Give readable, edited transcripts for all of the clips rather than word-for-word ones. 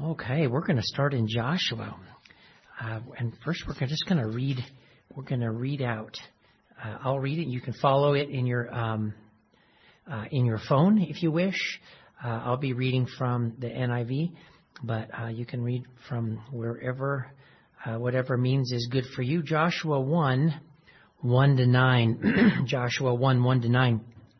Okay, we're going to start in Joshua, and first we're just going to read. We're going to read out. I'll read it. You can follow it in your phone if you wish. I'll be reading from the NIV, but you can read from wherever, whatever means is good for you. Joshua 1:1-9. Joshua 1:1-9.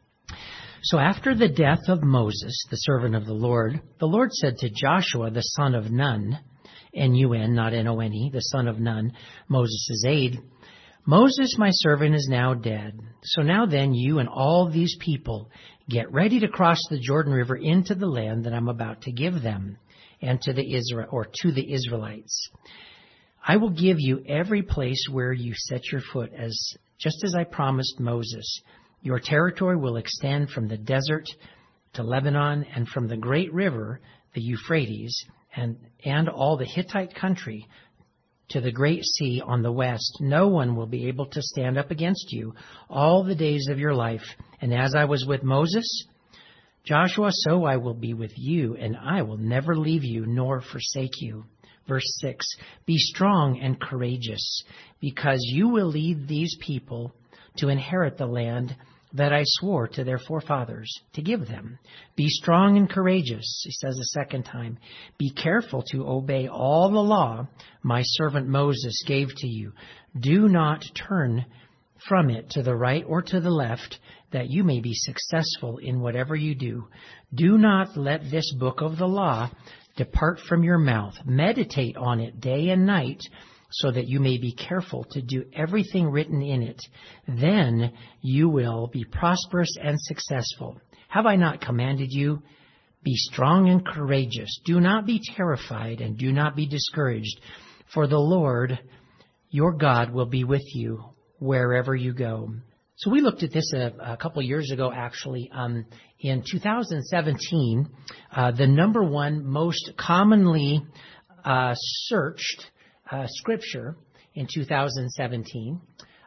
So after the death of Moses, the servant of the Lord said to Joshua, the son of Nun, N-U-N, not N-O-N-E, the son of Nun, Moses' aide, Moses, my servant, is now dead. So now then, you and all these people get ready to cross the Jordan River into the land that I'm about to give them and to the Israelites. I will give you every place where you set your foot, just as I promised Moses. Your territory will extend from the desert to Lebanon and from the great river, the Euphrates, and all the Hittite country to the great sea on the west. No one will be able to stand up against you all the days of your life. And as I was with Moses, Joshua, so I will be with you, and I will never leave you nor forsake you. Verse 6, be strong and courageous, because you will lead these people to inherit the land that I swore to their forefathers to give them. Be strong and courageous, he says a second time. Be careful to obey all the law my servant Moses gave to you. Do not turn from it to the right or to the left, that you may be successful in whatever you do. Do not let this book of the law depart from your mouth. Meditate on it day and night, so that you may be careful to do everything written in it. Then you will be prosperous and successful. Have I not commanded you? Be strong and courageous. Do not be terrified and do not be discouraged, for the Lord your God will be with you wherever you go. So we looked at this a couple years ago, actually. In 2017, the number one most commonly searched scripture in 2017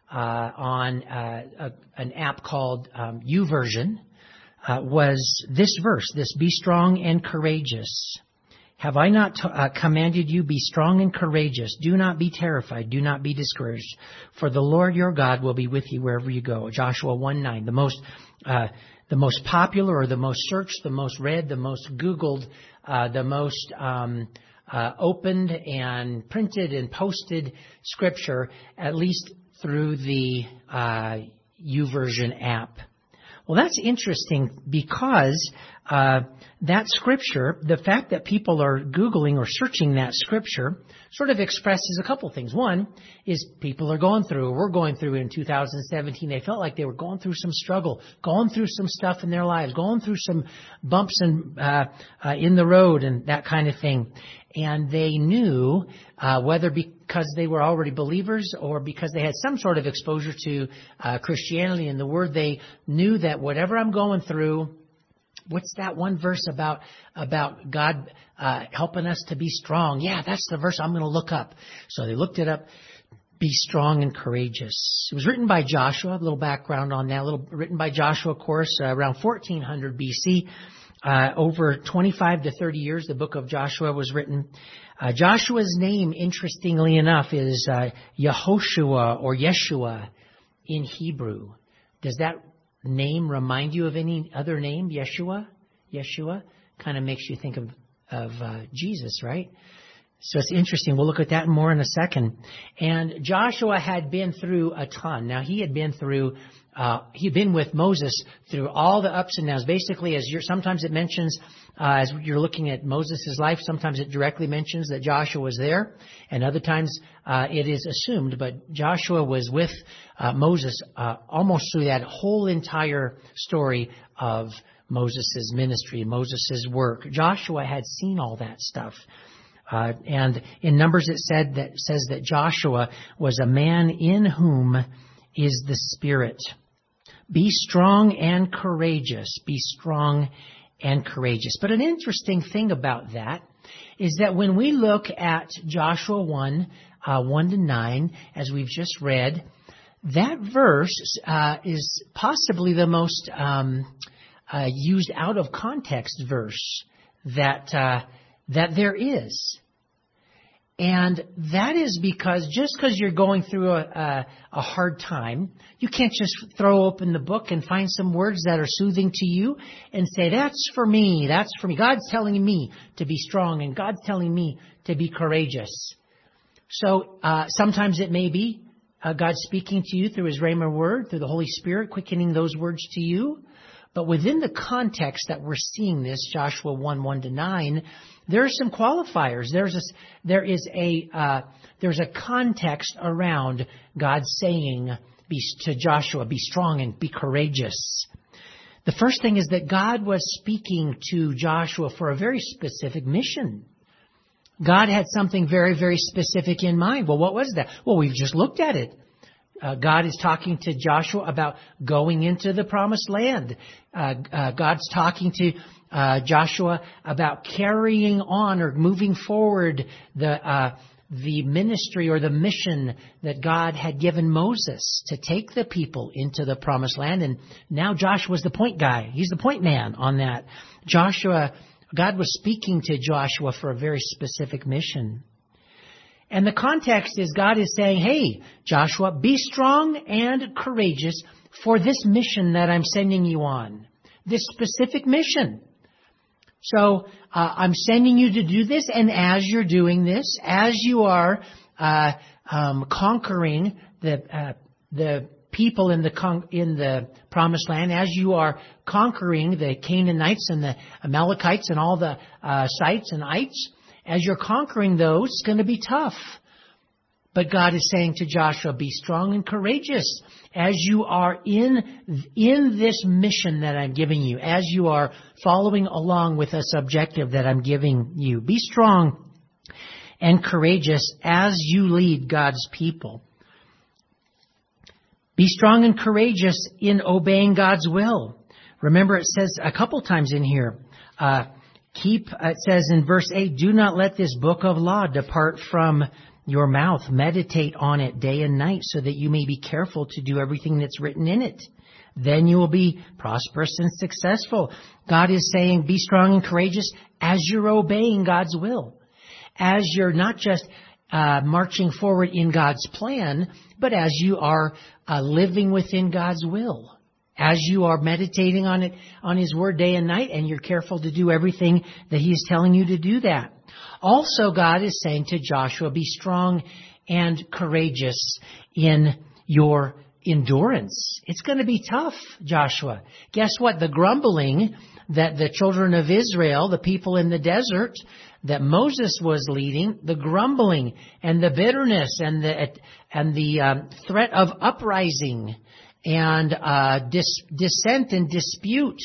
on an app called YouVersion was this verse, this be strong and courageous. Have I not commanded you, be strong and courageous? Do not be terrified. Do not be discouraged. For the Lord your God will be with you wherever you go. Joshua 1:9, the most popular or the most searched, the most read, the most Googled, the most opened and printed and posted scripture, at least through the YouVersion app. Well, that's interesting because that scripture, the fact that people are Googling or searching that scripture sort of expresses a couple things. One is people are going through, or we're going through in 2017, they felt like they were going through some struggle, going through some stuff in their lives, going through some bumps in the road and that kind of thing. And they knew, whether because they were already believers or because they had some sort of exposure to Christianity and the Word, they knew that whatever I'm going through, what's that one verse about God helping us to be strong? Yeah, that's the verse I'm going to look up. So they looked it up. Be strong and courageous. It was written by Joshua. A little background on that. Written by Joshua, of course, around 1400 BC. Over 25 to 30 years, the book of Joshua was written. Joshua's name, interestingly enough, is Yehoshua or Yeshua in Hebrew. Does that name remind you of any other name? Yeshua? Yeshua kind of makes you think of Jesus, right? So it's interesting. We'll look at that more in a second. And Joshua had been through a ton. Now, he'd been with Moses through all the ups and downs. Basically, sometimes it mentions, as you're looking at Moses' life, sometimes it directly mentions that Joshua was there, and other times it is assumed. But Joshua was with Moses almost through that whole entire story of Moses' ministry, Moses' work. Joshua had seen all that stuff. And in Numbers it says that Joshua was a man in whom is the Spirit. Be strong and courageous. Be strong and courageous. But an interesting thing about that is that when we look at Joshua 1:1-9, as we've just read, that verse is possibly the most used out of context verse that that there is. And that is because just because you're going through a hard time, you can't just throw open the book and find some words that are soothing to you and say, that's for me, that's for me. God's telling me to be strong and God's telling me to be courageous. So sometimes it may be God speaking to you through His Rhema word, through the Holy Spirit, quickening those words to you. But within the context that we're seeing this, Joshua 1:1-9, there are some qualifiers. There's a context around God saying to Joshua, be strong and be courageous. The first thing is that God was speaking to Joshua for a very specific mission. God had something very, very specific in mind. Well, what was that? Well, we've just looked at it. God is talking to Joshua about going into the promised land. God's talking to Joshua about carrying on or moving forward the ministry or the mission that God had given Moses to take the people into the promised land. And now Joshua's the point guy. He's the point man on that. God was speaking to Joshua for a very specific mission. And the context is God is saying, hey, Joshua, be strong and courageous for this mission that I'm sending you on. This specific mission. So I'm sending you to do this, and as you're doing this, as you are conquering the people in the promised land, as you are conquering the Canaanites and the Amalekites and all the sites and ites, as you're conquering those, it's going to be tough. But God is saying to Joshua, be strong and courageous as you are in this mission that I'm giving you, as you are following along with this objective that I'm giving you. Be strong and courageous as you lead God's people. Be strong and courageous in obeying God's will. Remember, it says a couple times in here, it says in verse 8, do not let this book of law depart from your mouth. Meditate on it day and night so that you may be careful to do everything that's written in it. Then you will be prosperous and successful. God is saying be strong and courageous as you're obeying God's will. As you're not just marching forward in God's plan, but as you are living within God's will. As you are meditating on it, on His Word day and night, and you're careful to do everything that He is telling you to do that. Also, God is saying to Joshua, be strong and courageous in your endurance. It's going to be tough, Joshua. Guess what? The grumbling that the children of Israel, the people in the desert that Moses was leading, the grumbling and the bitterness and the threat of uprising and dissent and dispute.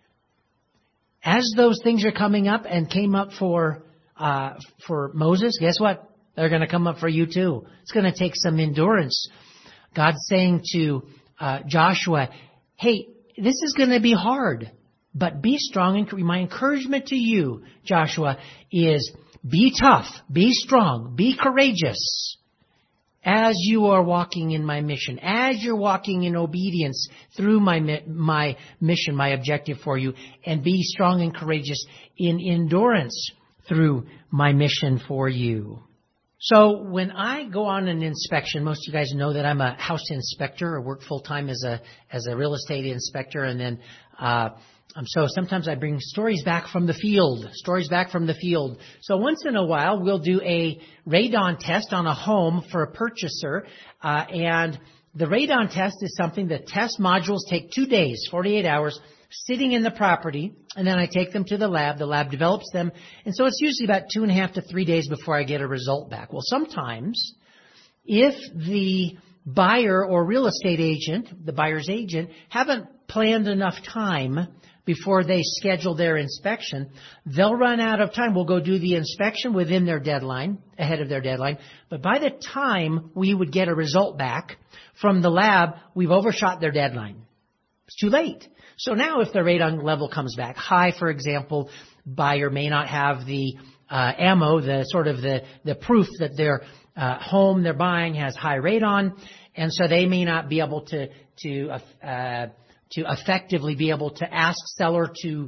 As those things are coming up and came up for Moses, guess what? They're going to come up for you too. It's going to take some endurance. God's saying to Joshua, hey, this is going to be hard, but be strong. And my encouragement to you, Joshua, is be tough, be strong, be courageous. As you are walking in my mission, as you're walking in obedience through my mission, my objective for you, and be strong and courageous in endurance through my mission for you. So when I go on an inspection, most of you guys know that I'm a house inspector. I work full time as a real estate inspector, and then so sometimes I bring stories back from the field. So once in a while, we'll do a radon test on a home for a purchaser. And the radon test is something the test modules take 2 days, 48 hours, sitting in the property. And then I take them to the lab. The lab develops them. And so it's usually about 2.5 to 3 days before I get a result back. Well, sometimes if the buyer or real estate agent, the buyer's agent, haven't planned enough time before they schedule their inspection, they'll run out of time. We'll go do the inspection within their deadline, ahead of their deadline. But by the time we would get a result back from the lab, we've overshot their deadline. It's too late. So now if the radon level comes back high, for example, buyer may not have the ammo, the proof that their home they're buying has high radon, and so they may not be able to effectively be able to ask seller to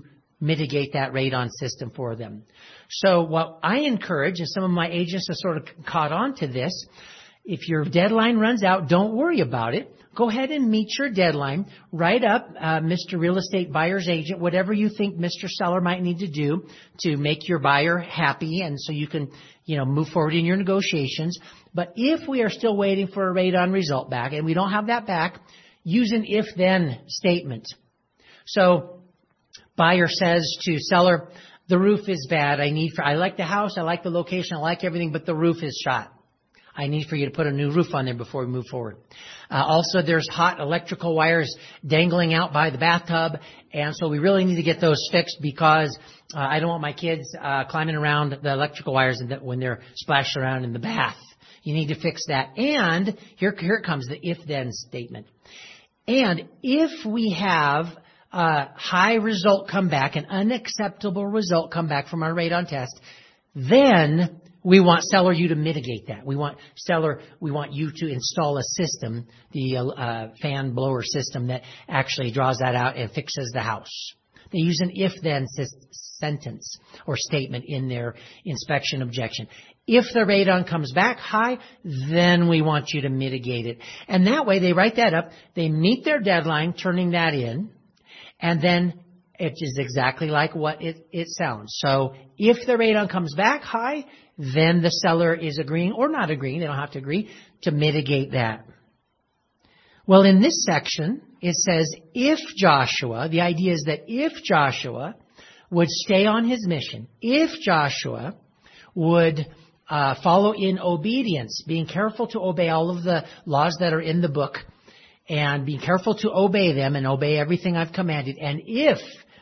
mitigate that radon system for them. So what I encourage, and some of my agents have sort of caught on to this, if your deadline runs out, don't worry about it. Go ahead and meet your deadline. Write up, Mr. Real Estate Buyer's Agent, whatever you think Mr. Seller might need to do to make your buyer happy and so you can, move forward in your negotiations. But if we are still waiting for a radon result back and we don't have that back, use an if-then statement. So buyer says to seller, the roof is bad. I like the house. I like the location. I like everything, but the roof is shot. I need for you to put a new roof on there before we move forward. Also, there's hot electrical wires dangling out by the bathtub, and so we really need to get those fixed because I don't want my kids climbing around the electrical wires when they're splashed around in the bath. You need to fix that. And here it comes, the if-then statement. And if we have a high result come back, an unacceptable result come back from our radon test, then we want seller you to mitigate that. We want you to install a system, the fan blower system that actually draws that out and fixes the house. They use an if-then sentence or statement in their inspection objection. If the radon comes back high, then we want you to mitigate it. And that way they write that up, they meet their deadline turning that in, and then it is exactly like what it sounds. So if the radon comes back high, then the seller is agreeing or not agreeing, they don't have to agree, to mitigate that. Well, in this section, it says if Joshua, the idea is that if Joshua would stay on his mission, if Joshua would follow in obedience, being careful to obey all of the laws that are in the book, and being careful to obey them and obey everything I've commanded, and if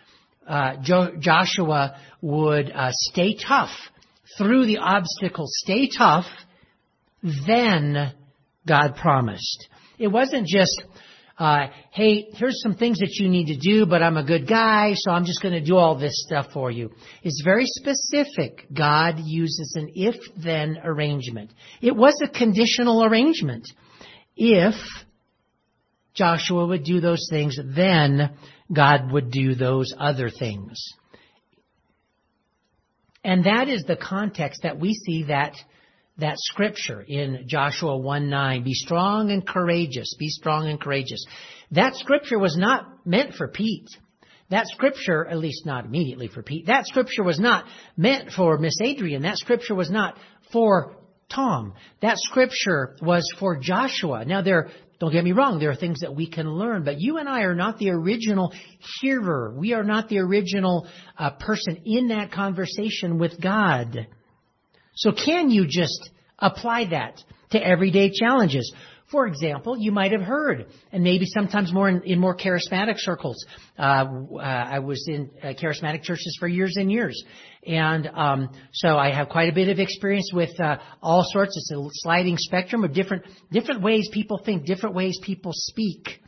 Joshua would stay tough through the obstacles, stay tough, then God promised. It wasn't just, hey, here's some things that you need to do, but I'm a good guy, so I'm just going to do all this stuff for you. It's very specific. God uses an if-then arrangement. It was a conditional arrangement. If Joshua would do those things, then God would do those other things. And that is the context that we see that scripture in Joshua 1:9. Be strong and courageous. Be strong and courageous. That scripture was not meant for Pete. That scripture, at least not immediately for Pete, that scripture was not meant for Miss Adrian. That scripture was not for Tom. That scripture was for Joshua. Now don't get me wrong, there are things that we can learn, but you and I are not the original hearer. We are not the original person in that conversation with God. So can you just apply that to everyday challenges? For example, you might have heard, and maybe sometimes more in more charismatic circles. I was in charismatic churches for years and years. And so I have quite a bit of experience with all sorts. It's a sliding spectrum of different ways people think, different ways people speak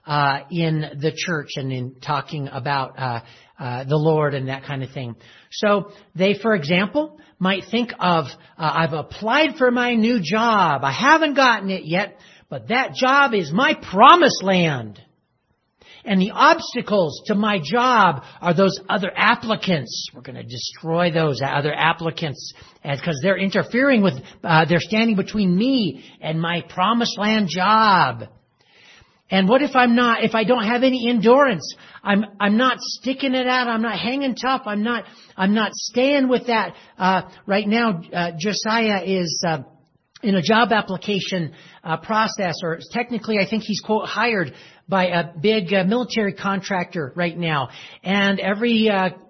in the church and in talking about the Lord and that kind of thing. So they, for example, might think of, I've applied for my new job. I haven't gotten it yet, but that job is my promised land. And the obstacles to my job are those other applicants. We're going to destroy those other applicants because they're interfering with, they're standing between me and my promised land job. And what if if I don't have any endurance? I'm not sticking it out. I'm not hanging tough. I'm not staying with that. Right now, Josiah is, in a job application process, or technically I think he's, quote, hired by a big military contractor right now. And every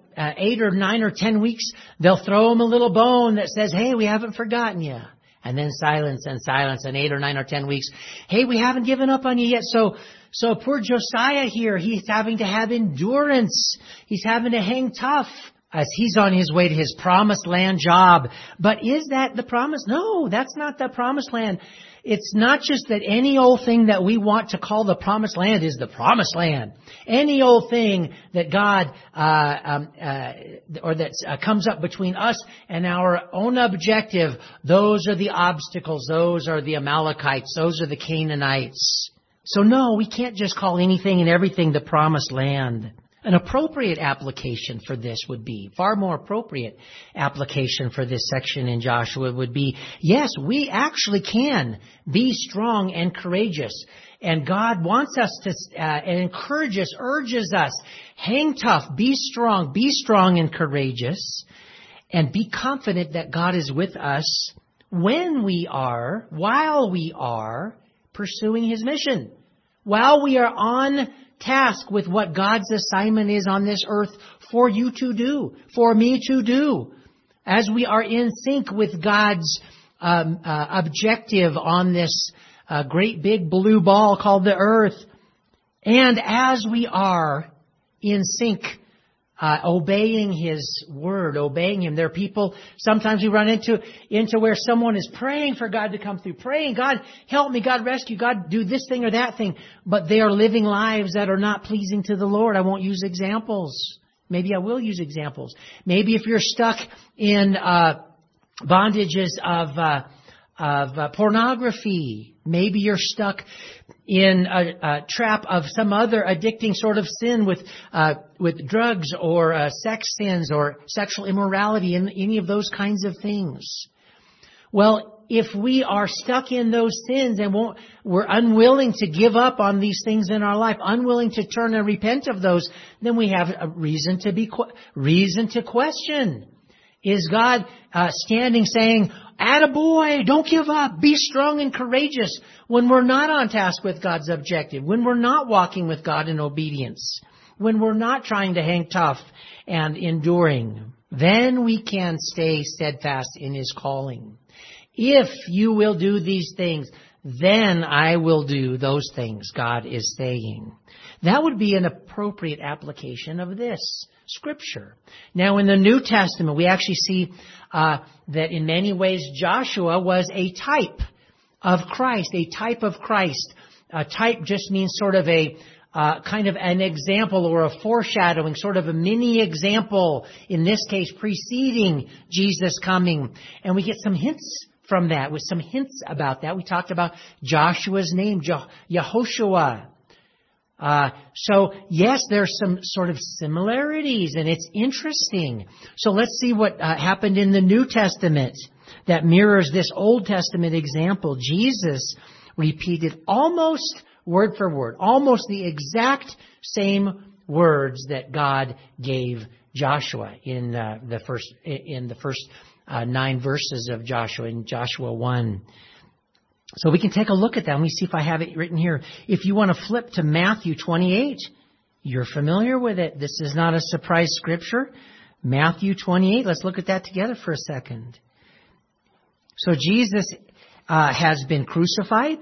8 or 9 or 10 weeks, they'll throw him a little bone that says, hey, we haven't forgotten you. And then silence and 8 or 9 or 10 weeks. Hey, we haven't given up on you yet. So poor Josiah here, he's having to have endurance. He's having to hang tough as he's on his way to his promised land job. But is that the promise? No, that's not the promised land. It's not just that any old thing that we want to call the promised land is the promised land. Any old thing that God, or that comes up between us and our own objective, those are the obstacles. Those are the Amalekites. Those are the Canaanites. So no, we can't just call anything and everything the promised land. An appropriate application for this would be, far more appropriate application for this section in Joshua would be, yes, we actually can be strong and courageous. And God wants us to, and encourages, urges us, hang tough, be strong and courageous, and be confident that God is with us while we are pursuing His mission, while we are on task with what God's assignment is on this earth for you to do, for me to do, as we are in sync with God's objective on this great big blue ball called the earth. And as we are in sync, obeying His word, obeying Him. There are people, sometimes we run into where someone is praying for God to come through, praying, God help me, God rescue, God do this thing or that thing, but they are living lives that are not pleasing to the Lord. I won't use examples. Maybe I will use examples. Maybe if you're stuck in bondages of pornography, maybe you're stuck in a trap of some other addicting sort of sin with drugs or sex sins or sexual immorality and any of those kinds of things. Well, if we are stuck in those sins and we're unwilling to give up on these things in our life, unwilling to turn and repent of those, then we have a reason to question. Is God standing saying, "Attaboy, don't give up, be strong and courageous," when we're not on task with God's objective, when we're not walking with God in obedience, when we're not trying to hang tough and enduring? Then we can stay steadfast in His calling. If you will do these things, then I will do those things, God is saying. That would be an appropriate application of this Scripture. Now, in the New Testament, we actually see that in many ways Joshua was a type of Christ, a type of Christ. A type just means sort of a kind of an example or a foreshadowing, sort of a mini example, in this case preceding Jesus coming. And we get some hints from that, with some hints about that. We talked about Joshua's name, Yehoshua. So yes, there's some sort of similarities, and it's interesting. So let's see what happened in the New Testament that mirrors this Old Testament example. Jesus repeated almost word for word, almost the exact same words that God gave Joshua in the first 9 verses of Joshua, in Joshua 1. So we can take a look at that. Let me see if I have it written here. If you want to flip to Matthew 28, you're familiar with it. This is not a surprise scripture. Matthew 28, let's look at that together for a second. So Jesus has been crucified.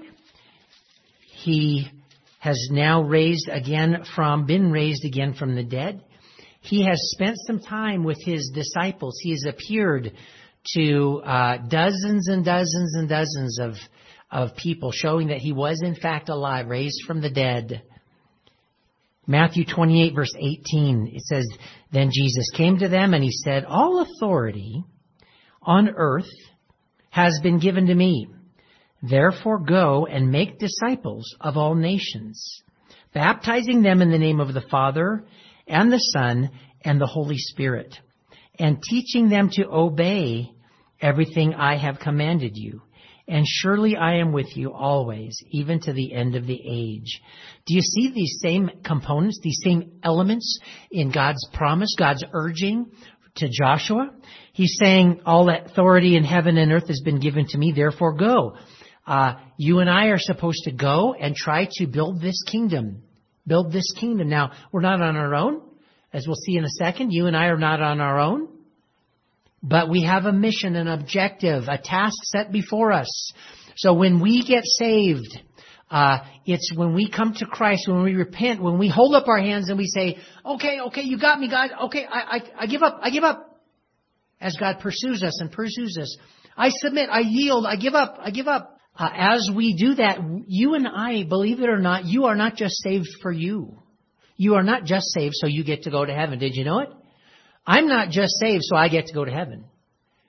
He has now been raised again from the dead. He has spent some time with His disciples. He has appeared to dozens and dozens and dozens of people, showing that He was in fact alive, raised from the dead. Matthew 28 verse 18, it says, "Then Jesus came to them and He said, 'All authority on earth has been given to me. Therefore go and make disciples of all nations, baptizing them in the name of the Father and the Son and the Holy Spirit, and teaching them to obey everything I have commanded you. And surely I am with you always, even to the end of the age.'" Do you see these same components, these same elements in God's promise, God's urging to Joshua? He's saying, all authority in heaven and earth has been given to me, therefore go. You and I are supposed to go and try to build this kingdom. Build this kingdom. Now, we're not on our own. As we'll see in a second, you and I are not on our own. But we have a mission, an objective, a task set before us. So when we get saved, it's when we come to Christ, when we repent, when we hold up our hands and we say, okay, you got me, God. Okay, I give up. As God pursues us and pursues us, I submit, I yield, I give up. As we do that, you and I, believe it or not, you are not just saved for you. You are not just saved so you get to go to heaven. Did you know it? I'm not just saved so I get to go to heaven.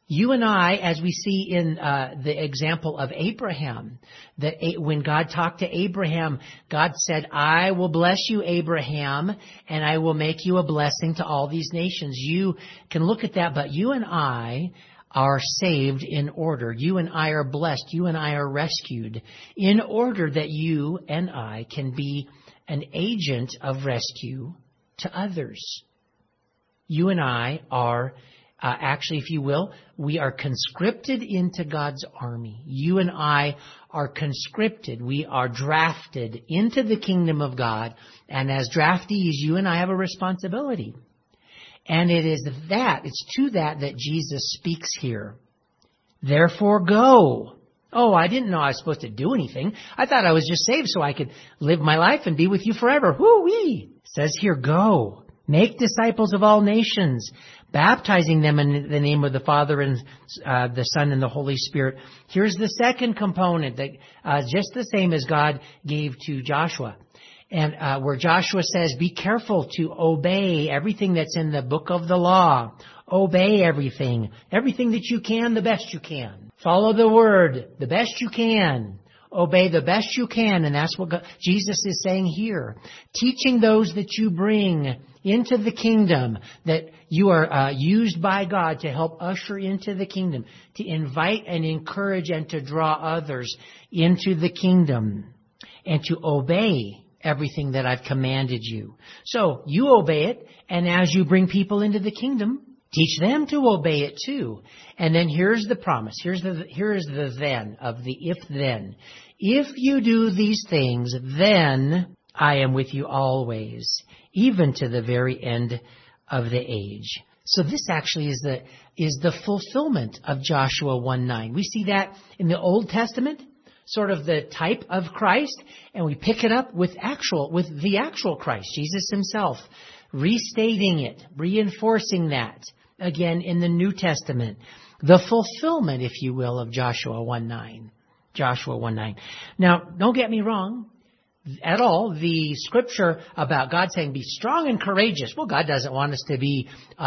You and I, as we see in the example of Abraham, that when God talked to Abraham, God said, I will bless you, Abraham, and I will make you a blessing to all these nations. You can look at that, but you and I are saved in order. You and I are blessed. You and I are rescued in order that you and I can be an agent of rescue to others. You and I are actually, if you will, we are conscripted into God's army. You and I are conscripted. We are drafted into the kingdom of God. And as draftees, you and I have a responsibility. And it's to that Jesus speaks here. Therefore go. Oh, I didn't know I was supposed to do anything. I thought I was just saved so I could live my life and be with you forever. Whoo-wee! It says here, go. Make disciples of all nations, baptizing them in the name of the Father and the Son and the Holy Spirit. Here's the second component that just the same as God gave to Joshua. And where Joshua says, be careful to obey everything that's in the book of the law. Obey everything. Everything that you can, the best you can. Follow the word, the best you can. Obey the best you can. And that's what Jesus is saying here. Teaching those that you bring into the kingdom, that you are used by God to help usher into the kingdom, to invite and encourage and to draw others into the kingdom, and to obey everything that I've commanded you. So you obey it, and as you bring people into the kingdom, teach them to obey it too. And then here's the promise. Here is the then of the if then. If you do these things, then I am with you always, even to the very end of the age. So this actually is the fulfillment of Joshua 1:9. We see that in the Old Testament, sort of the type of Christ, and we pick it up with the actual Christ, Jesus himself, restating it, reinforcing that again in the New Testament. The fulfillment, if you will, of Joshua 1:9. Joshua 1:9. Now, don't get me wrong at all. The scripture about God saying, be strong and courageous. Well, God doesn't want us to be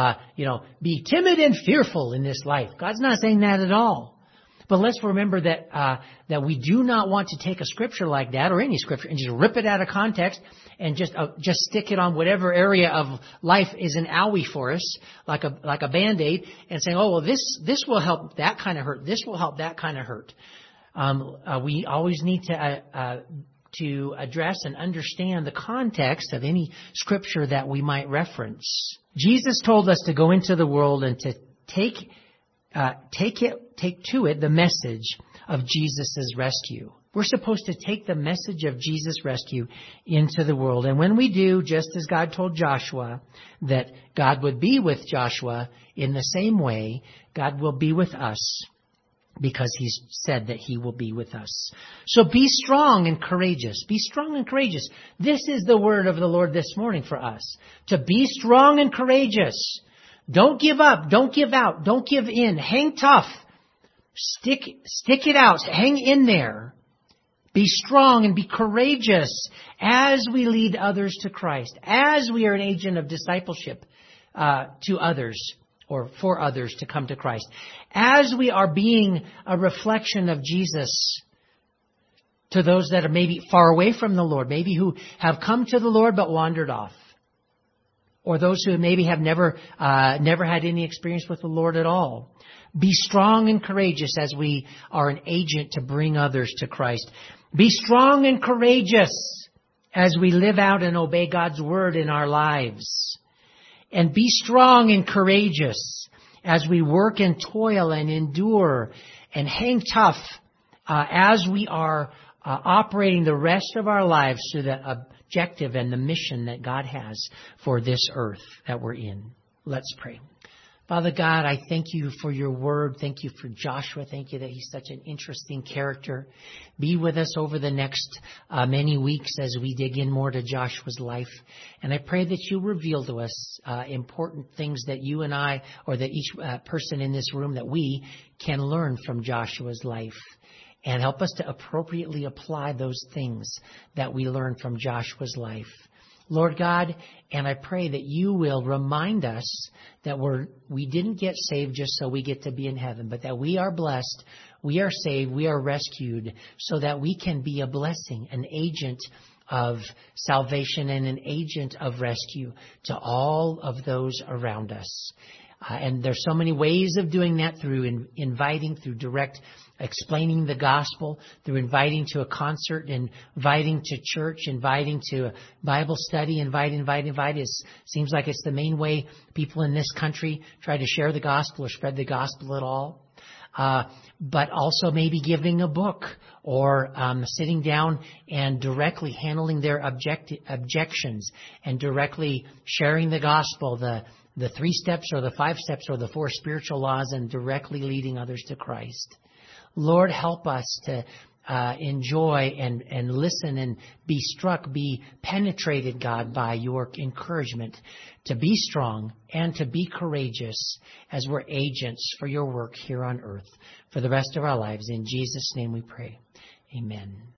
timid and fearful in this life. God's not saying that at all. But let's remember that we do not want to take a scripture like that, or any scripture, and just rip it out of context and just stick it on whatever area of life is an owie for us, like a Band-Aid, and saying, oh, well, this will help that kind of hurt. This will help that kind of hurt. We always need to address and understand the context of any scripture that we might reference. Jesus told us to go into the world and to take to it the message of Jesus' rescue. We're supposed to take the message of Jesus' rescue into the world. And when we do, just as God told Joshua that God would be with Joshua, in the same way, God will be with us, because he's said that he will be with us. So be strong and courageous. Be strong and courageous. This is the word of the Lord this morning for us. To be strong and courageous. Don't give up. Don't give out. Don't give in. Hang tough. Stick it out. Hang in there. Be strong and be courageous as we lead others to Christ, as we are an agent of discipleship to others, or for others to come to Christ, as we are being a reflection of Jesus to those that are maybe far away from the Lord, maybe who have come to the Lord but wandered off, or those who maybe have never had any experience with the Lord at all. Be strong and courageous as we are an agent to bring others to Christ. Be strong and courageous as we live out and obey God's word in our lives. And be strong and courageous as we work and toil and endure and hang tough as we are operating the rest of our lives to the objective and the mission that God has for this earth that we're in. Let's pray. Father God, I thank you for your word. Thank you for Joshua. Thank you that he's such an interesting character. Be with us over the next many weeks as we dig in more to Joshua's life. And I pray that you reveal to us important things that you and I, or that each person in this room, that we can learn from Joshua's life. And help us to appropriately apply those things that we learn from Joshua's life Lord God, and I pray that you will remind us that we didn't get saved just so we get to be in heaven, but that we are blessed, we are saved, we are rescued, so that we can be a blessing, an agent of salvation and an agent of rescue to all of those around us. And there's so many ways of doing that, through inviting, through direct explaining the gospel, through inviting to a concert, inviting to church, inviting to a Bible study, invite. It seems like it's the main way people in this country try to share the gospel or spread the gospel at all. But also maybe giving a book, or sitting down and directly handling their objections and directly sharing the gospel, the 3 steps or the 5 steps or the 4 spiritual laws, and directly leading others to Christ. Lord, help us to enjoy and listen and be struck, be penetrated, God, by your encouragement to be strong and to be courageous as we're agents for your work here on earth for the rest of our lives. In Jesus' name we pray. Amen.